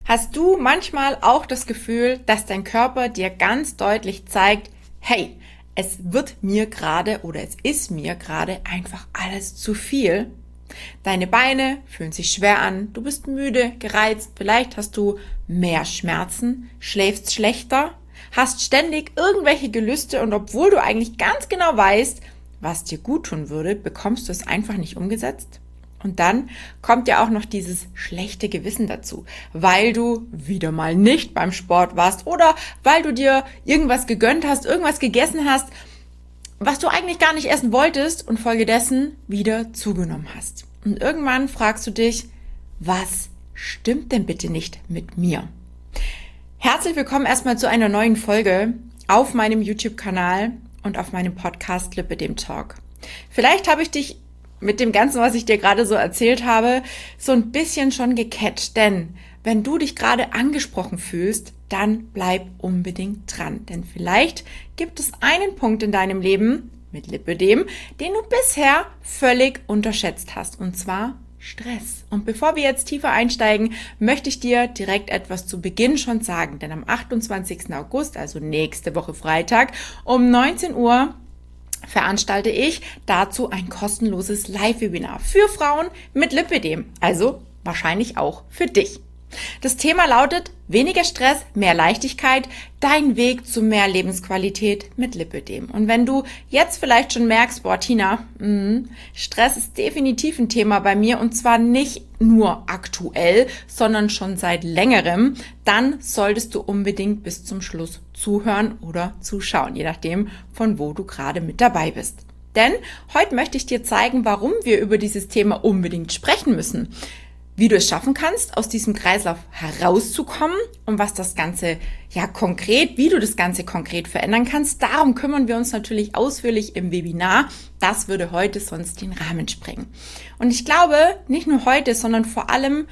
Hast du manchmal auch das Gefühl, dass dein Körper dir ganz deutlich zeigt, hey, es wird mir gerade oder es ist mir gerade einfach alles zu viel? Deine Beine fühlen sich schwer an, du bist müde, gereizt, vielleicht hast du mehr Schmerzen, schläfst schlechter, hast ständig irgendwelche Gelüste und obwohl du eigentlich ganz genau weißt, was dir gut tun würde, bekommst du es einfach nicht umgesetzt? Und dann kommt ja auch noch dieses schlechte Gewissen dazu, weil du wieder mal nicht beim Sport warst oder weil du dir irgendwas gegönnt hast, irgendwas gegessen hast, was du eigentlich gar nicht essen wolltest und folgedessen wieder zugenommen hast. Und irgendwann fragst du dich, was stimmt denn bitte nicht mit mir? Herzlich willkommen erstmal zu einer neuen Folge auf meinem YouTube-Kanal und auf meinem Podcast Lipidem Talk. Vielleicht habe ich dich mit dem Ganzen, was ich dir gerade so erzählt habe, so ein bisschen schon gecatcht. Denn wenn du dich gerade angesprochen fühlst, dann bleib unbedingt dran. Denn vielleicht gibt es einen Punkt in deinem Leben mit Lipidem, den du bisher völlig unterschätzt hast. Und zwar Stress. Und bevor wir jetzt tiefer einsteigen, möchte ich dir direkt etwas zu Beginn schon sagen. Denn am 28. August, also nächste Woche Freitag, um 19 Uhr veranstalte ich dazu ein kostenloses Live-Webinar für Frauen mit Lipidem, also wahrscheinlich auch für dich. Das Thema lautet weniger Stress, mehr Leichtigkeit, dein Weg zu mehr Lebensqualität mit Lipidem. Und wenn du jetzt vielleicht schon merkst, boah Tina, Stress ist definitiv ein Thema bei mir und zwar nicht nur aktuell, sondern schon seit längerem, dann solltest du unbedingt bis zum Schluss zuhören oder zuschauen, je nachdem, von wo du gerade mit dabei bist. Denn heute möchte ich dir zeigen, warum wir über dieses Thema unbedingt sprechen müssen. Wie du es schaffen kannst, aus diesem Kreislauf herauszukommen und was das Ganze wie du das Ganze konkret verändern kannst. Darum kümmern wir uns natürlich ausführlich im Webinar. Das würde heute sonst den Rahmen sprengen. Und ich glaube, nicht nur heute, sondern vor allem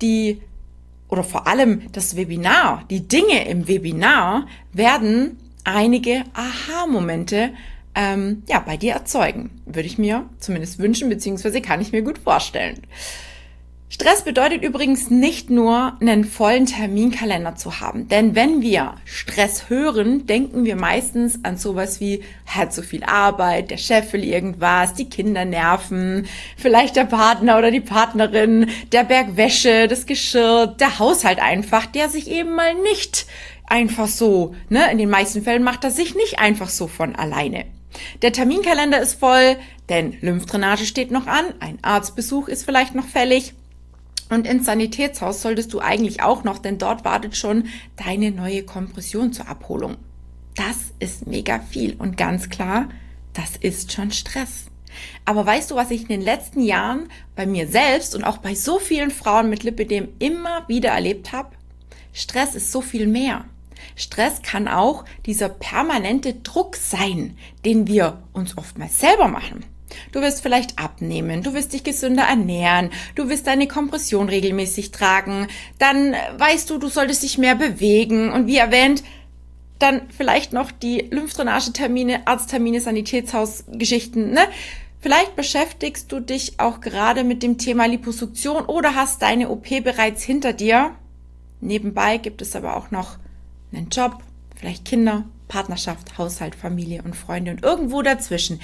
das Webinar, die Dinge im Webinar werden einige Aha-Momente bei dir erzeugen. Würde ich mir zumindest wünschen, beziehungsweise kann ich mir gut vorstellen. Stress bedeutet übrigens nicht nur, einen vollen Terminkalender zu haben. Denn wenn wir Stress hören, denken wir meistens an sowas wie, hat so viel Arbeit, der Chef will irgendwas, die Kinder nerven, vielleicht der Partner oder die Partnerin, der Berg Wäsche, das Geschirr, der Haushalt einfach, der sich eben mal nicht einfach so, in den meisten Fällen macht er sich nicht einfach so von alleine. Der Terminkalender ist voll, denn Lymphdrainage steht noch an, ein Arztbesuch ist vielleicht noch fällig. Und ins Sanitätshaus solltest du eigentlich auch noch, denn dort wartet schon deine neue Kompression zur Abholung. Das ist mega viel und ganz klar, das ist schon Stress. Aber weißt du, was ich in den letzten Jahren bei mir selbst und auch bei so vielen Frauen mit Lipidem immer wieder erlebt habe? Stress ist so viel mehr. Stress kann auch dieser permanente Druck sein, den wir uns oftmals selber machen. Du wirst vielleicht abnehmen, du wirst dich gesünder ernähren, du wirst deine Kompression regelmäßig tragen, dann weißt du, du solltest dich mehr bewegen und wie erwähnt, dann vielleicht noch die Lymphdrainagetermine, Arzttermine, Sanitätshausgeschichten, Vielleicht beschäftigst du dich auch gerade mit dem Thema Liposuktion oder hast deine OP bereits hinter dir. Nebenbei gibt es aber auch noch einen Job, vielleicht Kinder, Partnerschaft, Haushalt, Familie und Freunde und irgendwo dazwischen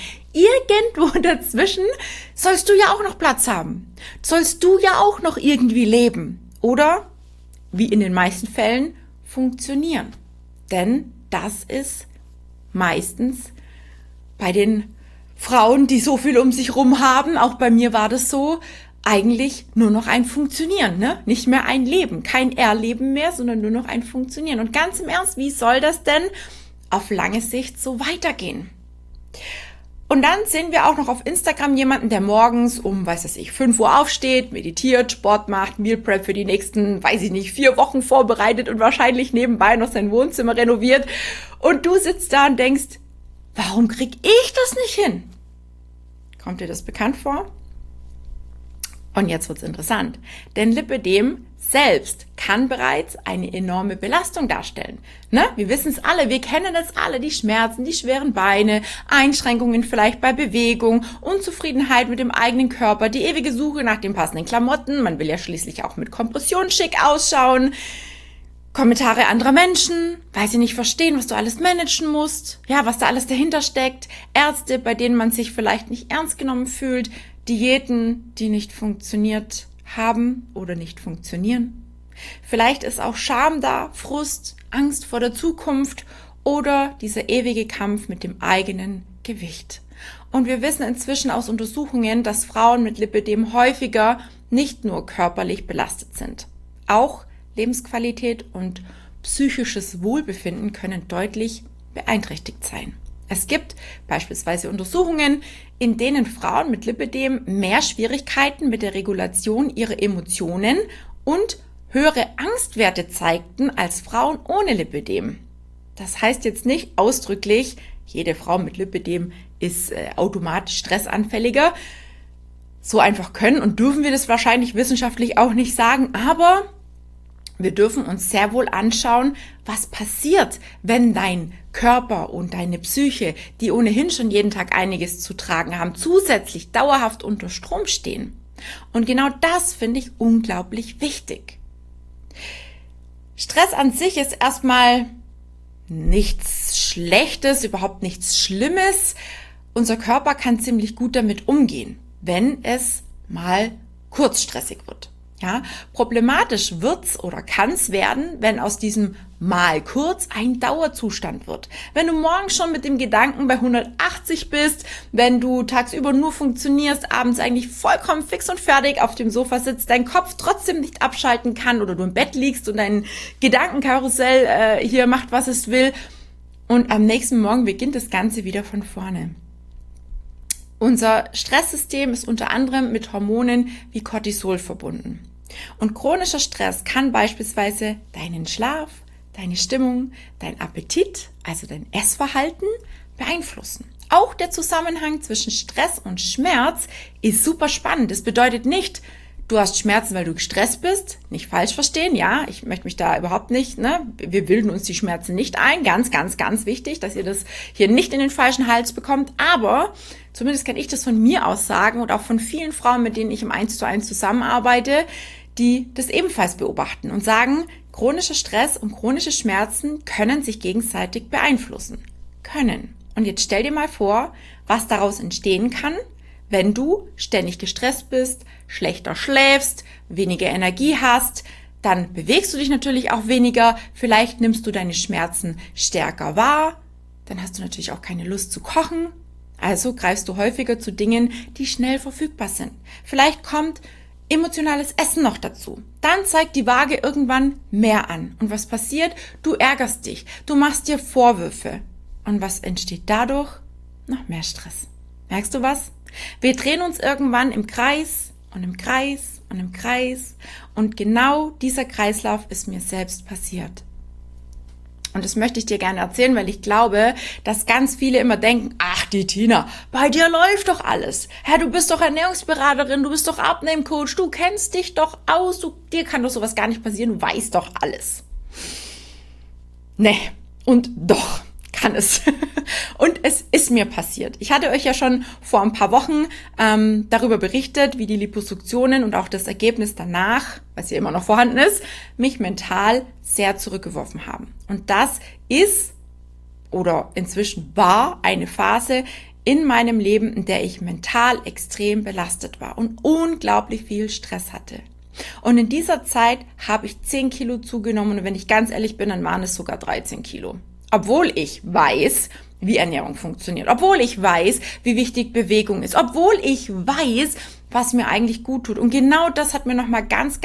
sollst du ja auch noch Platz haben. Sollst du ja auch noch irgendwie leben oder, wie in den meisten Fällen, funktionieren. Denn das ist meistens bei den Frauen, die so viel um sich rum haben, auch bei mir war das so, eigentlich nur noch ein Funktionieren, Nicht mehr ein Leben, kein Erleben mehr, sondern nur noch ein Funktionieren. Und ganz im Ernst, wie soll das denn auf lange Sicht so weitergehen? Und dann sehen wir auch noch auf Instagram jemanden, der morgens um, 5 Uhr aufsteht, meditiert, Sport macht, Meal Prep für die nächsten, 4 Wochen vorbereitet und wahrscheinlich nebenbei noch sein Wohnzimmer renoviert. Und du sitzt da und denkst, warum krieg ich das nicht hin? Kommt dir das bekannt vor? Und jetzt wird's interessant, denn Lipidem selbst kann bereits eine enorme Belastung darstellen. Ne? Wir wissen es alle, wir kennen es alle, die Schmerzen, die schweren Beine, Einschränkungen vielleicht bei Bewegung, Unzufriedenheit mit dem eigenen Körper, die ewige Suche nach den passenden Klamotten, man will ja schließlich auch mit Kompression schick ausschauen, Kommentare anderer Menschen, weil sie nicht verstehen, was du alles managen musst, ja, was da alles dahinter steckt, Ärzte, bei denen man sich vielleicht nicht ernst genommen fühlt, Diäten, die nicht funktioniert haben oder nicht funktionieren. Vielleicht ist auch Scham da, Frust, Angst vor der Zukunft oder dieser ewige Kampf mit dem eigenen Gewicht. Und wir wissen inzwischen aus Untersuchungen, dass Frauen mit Lipödem häufiger nicht nur körperlich belastet sind. Auch Lebensqualität und psychisches Wohlbefinden können deutlich beeinträchtigt sein. Es gibt beispielsweise Untersuchungen, in denen Frauen mit Lipödem mehr Schwierigkeiten mit der Regulation ihrer Emotionen und höhere Angstwerte zeigten als Frauen ohne Lipödem. Das heißt jetzt nicht ausdrücklich, jede Frau mit Lipödem ist automatisch stressanfälliger. So einfach können und dürfen wir das wahrscheinlich wissenschaftlich auch nicht sagen, aber wir dürfen uns sehr wohl anschauen, was passiert, wenn dein Körper und deine Psyche, die ohnehin schon jeden Tag einiges zu tragen haben, zusätzlich dauerhaft unter Strom stehen. Und genau das finde ich unglaublich wichtig. Stress an sich ist erstmal nichts Schlechtes, überhaupt nichts Schlimmes. Unser Körper kann ziemlich gut damit umgehen, wenn es mal kurzstressig wird. Ja, problematisch wird's oder kann's werden, wenn aus diesem mal kurz ein Dauerzustand wird. Wenn du morgens schon mit dem Gedanken bei 180 bist, wenn du tagsüber nur funktionierst, abends eigentlich vollkommen fix und fertig auf dem Sofa sitzt, dein Kopf trotzdem nicht abschalten kann oder du im Bett liegst und dein Gedankenkarussell hier macht, was es will und am nächsten Morgen beginnt das Ganze wieder von vorne. Unser Stresssystem ist unter anderem mit Hormonen wie Cortisol verbunden. Und chronischer Stress kann beispielsweise deinen Schlaf, deine Stimmung, dein Appetit, also dein Essverhalten beeinflussen. Auch der Zusammenhang zwischen Stress und Schmerz ist super spannend. Das bedeutet nicht, du hast Schmerzen, weil du gestresst bist. Nicht falsch verstehen, ja, ich möchte mich da überhaupt nicht, wir bilden uns die Schmerzen nicht ein. Ganz, ganz, ganz wichtig, dass ihr das hier nicht in den falschen Hals bekommt. Aber zumindest kann ich das von mir aus sagen und auch von vielen Frauen, mit denen ich im 1:1 zusammenarbeite, die das ebenfalls beobachten und sagen, chronischer Stress und chronische Schmerzen können sich gegenseitig beeinflussen. Können. Und jetzt stell dir mal vor, was daraus entstehen kann, wenn du ständig gestresst bist, schlechter schläfst, weniger Energie hast, dann bewegst du dich natürlich auch weniger, vielleicht nimmst du deine Schmerzen stärker wahr, dann hast du natürlich auch keine Lust zu kochen, also greifst du häufiger zu Dingen, die schnell verfügbar sind. Vielleicht kommt emotionales Essen noch dazu. Dann zeigt die Waage irgendwann mehr an. Und was passiert? Du ärgerst dich, du machst dir Vorwürfe. Und was entsteht dadurch? Noch mehr Stress. Merkst du was? Wir drehen uns irgendwann im Kreis und im Kreis und im Kreis. Und genau dieser Kreislauf ist mir selbst passiert. Und das möchte ich dir gerne erzählen, weil ich glaube, dass ganz viele immer denken, ach, die Tina, bei dir läuft doch alles. Hä, du bist doch Ernährungsberaterin, du bist doch Abnehmcoach, du kennst dich doch aus, dir kann doch sowas gar nicht passieren, du weißt doch alles. Nee, und doch kann es. Und es ist mir passiert. Ich hatte euch ja schon vor ein paar Wochen darüber berichtet, wie die Liposuktionen und auch das Ergebnis danach, was ja immer noch vorhanden ist, mich mental sehr zurückgeworfen haben. Und das ist oder inzwischen war eine Phase in meinem Leben, in der ich mental extrem belastet war und unglaublich viel Stress hatte. Und in dieser Zeit habe ich 10 Kilo zugenommen und wenn ich ganz ehrlich bin, dann waren es sogar 13 Kilo. Obwohl ich weiß, wie Ernährung funktioniert, obwohl ich weiß, wie wichtig Bewegung ist, obwohl ich weiß, was mir eigentlich gut tut. Und genau das hat mir nochmal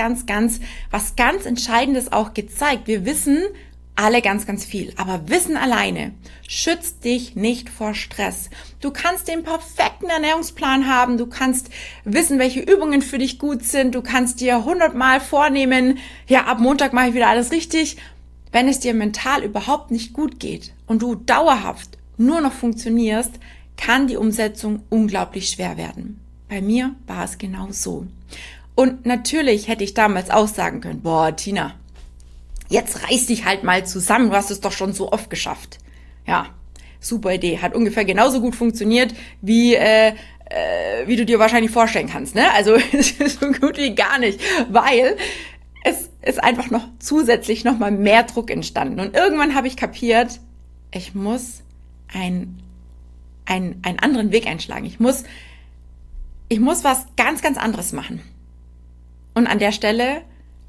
was ganz Entscheidendes auch gezeigt. Wir wissen alle ganz viel, aber Wissen alleine schützt dich nicht vor Stress. Du kannst den perfekten Ernährungsplan haben, du kannst wissen, welche Übungen für dich gut sind, du kannst dir 100-mal vornehmen, ja, ab Montag mache ich wieder alles richtig. Wenn es dir mental überhaupt nicht gut geht und du dauerhaft nur noch funktionierst, kann die Umsetzung unglaublich schwer werden. Bei mir war es genau so. Und natürlich hätte ich damals auch sagen können, boah, Tina, jetzt reiß dich halt mal zusammen, du hast es doch schon so oft geschafft. Ja, super Idee, hat ungefähr genauso gut funktioniert, wie du dir wahrscheinlich vorstellen kannst, ne? Also so gut wie gar nicht, weil es ist einfach noch zusätzlich noch mal mehr Druck entstanden. Und irgendwann habe ich kapiert, ich muss einen anderen Weg einschlagen. Ich muss was ganz, ganz anderes machen. Und an der Stelle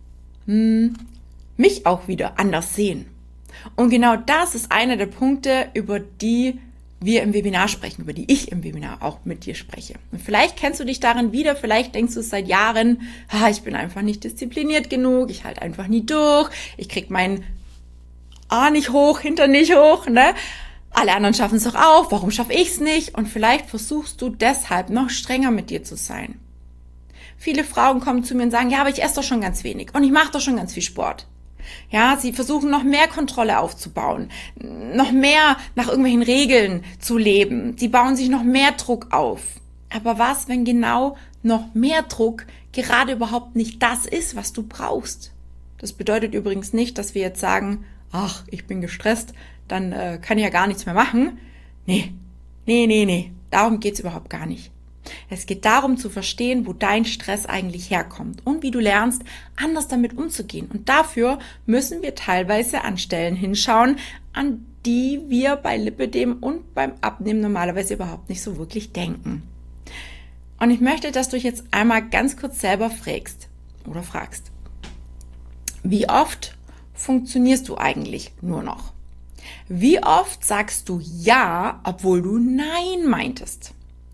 mich auch wieder anders sehen. Und genau das ist einer der Punkte, über die wir im Webinar sprechen, über die ich im Webinar auch mit dir spreche. Und vielleicht kennst du dich darin wieder, vielleicht denkst du es seit Jahren, ich bin einfach nicht diszipliniert genug, ich halte einfach nie durch, ich krieg meinen A nicht hoch, Hintern nicht hoch, ne? Alle anderen schaffen es doch auch, warum schaffe ich es nicht? Und vielleicht versuchst du deshalb noch strenger mit dir zu sein. Viele Frauen kommen zu mir und sagen, ja, aber ich esse doch schon ganz wenig und ich mache doch schon ganz viel Sport. Ja, sie versuchen noch mehr Kontrolle aufzubauen, noch mehr nach irgendwelchen Regeln zu leben. Sie bauen sich noch mehr Druck auf. Aber was, wenn genau noch mehr Druck gerade überhaupt nicht das ist, was du brauchst? Das bedeutet übrigens nicht, dass wir jetzt sagen, ach, ich bin gestresst, dann kann ich ja gar nichts mehr machen. Nee. Darum geht's überhaupt gar nicht. Es geht darum zu verstehen, wo dein Stress eigentlich herkommt und wie du lernst, anders damit umzugehen. Und dafür müssen wir teilweise an Stellen hinschauen, an die wir bei Lipödem und beim Abnehmen normalerweise überhaupt nicht so wirklich denken. Und ich möchte, dass du dich jetzt einmal ganz kurz selber fragst. Wie oft funktionierst du eigentlich nur noch? Wie oft sagst du Ja, obwohl du Nein meintest?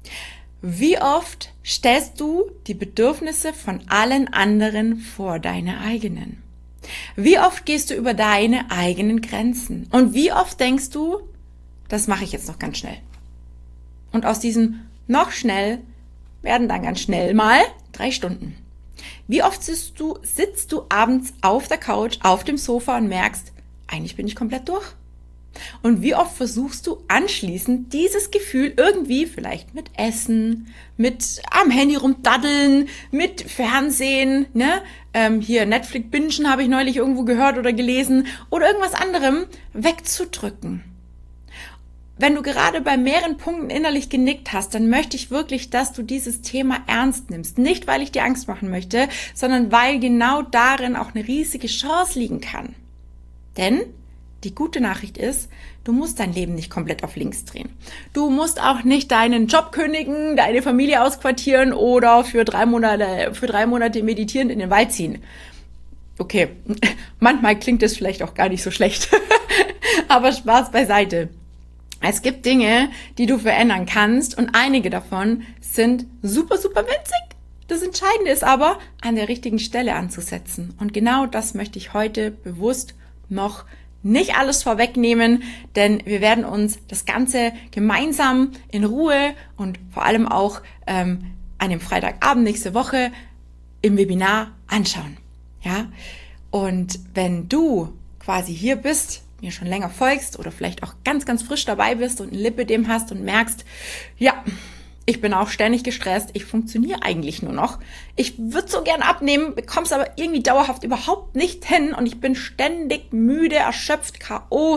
Wie oft stellst du die Bedürfnisse von allen anderen vor deine eigenen? Wie oft gehst du über deine eigenen Grenzen? Und wie oft denkst du, das mache ich jetzt noch ganz schnell? Und aus diesem noch schnell werden dann ganz schnell mal 3 Stunden. Wie oft sitzt du abends auf der Couch, auf dem Sofa und merkst, eigentlich bin ich komplett durch? Und wie oft versuchst du anschließend dieses Gefühl irgendwie, vielleicht mit Essen, mit am Handy rumdaddeln, mit Fernsehen, ne? Hier Netflix bingen habe ich neulich irgendwo gehört oder gelesen oder irgendwas anderem wegzudrücken. Wenn du gerade bei mehreren Punkten innerlich genickt hast, dann möchte ich wirklich, dass du dieses Thema ernst nimmst. Nicht, weil ich dir Angst machen möchte, sondern weil genau darin auch eine riesige Chance liegen kann. Denn die gute Nachricht ist, du musst dein Leben nicht komplett auf links drehen. Du musst auch nicht deinen Job kündigen, deine Familie ausquartieren oder für 3 Monate meditierend in den Wald ziehen. Okay, manchmal klingt das vielleicht auch gar nicht so schlecht, aber Spaß beiseite. Es gibt Dinge, die du verändern kannst und einige davon sind super, super winzig. Das Entscheidende ist aber, an der richtigen Stelle anzusetzen. Und genau das möchte ich heute bewusst noch nicht alles vorwegnehmen, denn wir werden uns das Ganze gemeinsam in Ruhe und vor allem auch an dem Freitagabend nächste Woche im Webinar anschauen. Ja? Und wenn du quasi hier bist, mir schon länger folgst oder vielleicht auch ganz, ganz frisch dabei bist und ein Lipödem hast und merkst, ja, ich bin auch ständig gestresst, ich funktioniere eigentlich nur noch. Ich würde so gern abnehmen, bekomme es aber irgendwie dauerhaft überhaupt nicht hin und ich bin ständig müde, erschöpft, K.O.,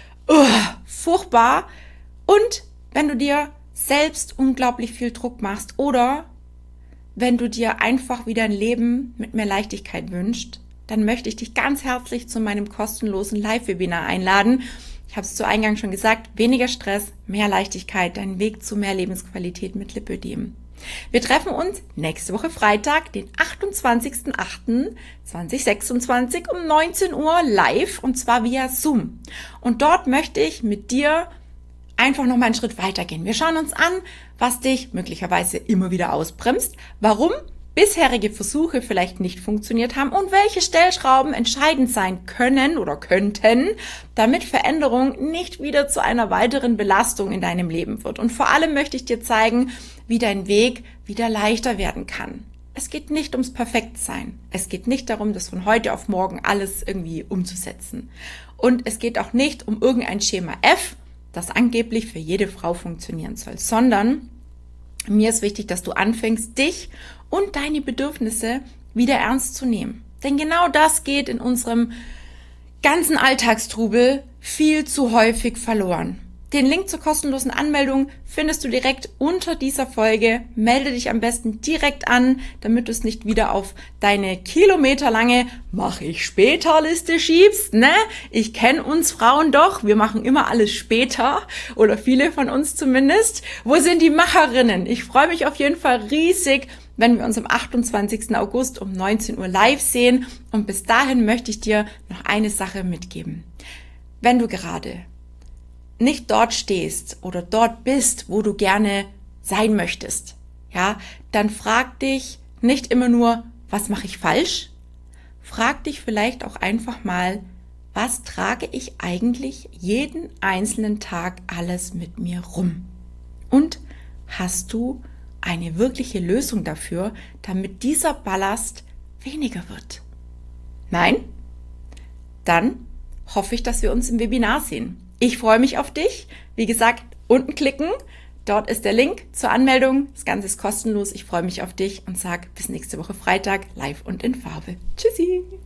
furchtbar. Und wenn du dir selbst unglaublich viel Druck machst oder wenn du dir einfach wieder ein Leben mit mehr Leichtigkeit wünschst, dann möchte ich dich ganz herzlich zu meinem kostenlosen Live-Webinar einladen. Ich habe es zu Eingang schon gesagt, weniger Stress, mehr Leichtigkeit, dein Weg zu mehr Lebensqualität mit Lipödem. Wir treffen uns nächste Woche Freitag, den 28.08.2026 um 19 Uhr live und zwar via Zoom. Und dort möchte ich mit dir einfach noch mal einen Schritt weitergehen. Wir schauen uns an, was dich möglicherweise immer wieder ausbremst, warum bisherige Versuche vielleicht nicht funktioniert haben und welche Stellschrauben entscheidend sein können oder könnten, damit Veränderung nicht wieder zu einer weiteren Belastung in deinem Leben wird. Und vor allem möchte ich dir zeigen, wie dein Weg wieder leichter werden kann. Es geht nicht ums Perfektsein. Es geht nicht darum, das von heute auf morgen alles irgendwie umzusetzen. Und es geht auch nicht um irgendein Schema F, das angeblich für jede Frau funktionieren soll, sondern mir ist wichtig, dass du anfängst, dich und deine Bedürfnisse wieder ernst zu nehmen. Denn genau das geht in unserem ganzen Alltagstrubel viel zu häufig verloren. Den Link zur kostenlosen Anmeldung findest du direkt unter dieser Folge. Melde dich am besten direkt an, damit du es nicht wieder auf deine kilometerlange Mach-ich-später-Liste schiebst, ne? Ich kenne uns Frauen doch, wir machen immer alles später oder viele von uns zumindest. Wo sind die Macherinnen? Ich freue mich auf jeden Fall riesig, wenn wir uns am 28. August um 19 Uhr live sehen. Und bis dahin möchte ich dir noch eine Sache mitgeben. Wenn du gerade nicht dort stehst oder dort bist, wo du gerne sein möchtest, ja, dann frag dich nicht immer nur, was mache ich falsch? Frag dich vielleicht auch einfach mal, was trage ich eigentlich jeden einzelnen Tag alles mit mir rum? Und hast du eine wirkliche Lösung dafür, damit dieser Ballast weniger wird? Nein? Dann hoffe ich, dass wir uns im Webinar sehen. Ich freue mich auf dich. Wie gesagt, unten klicken. Dort ist der Link zur Anmeldung. Das Ganze ist kostenlos. Ich freue mich auf dich und sage bis nächste Woche Freitag live und in Farbe. Tschüssi!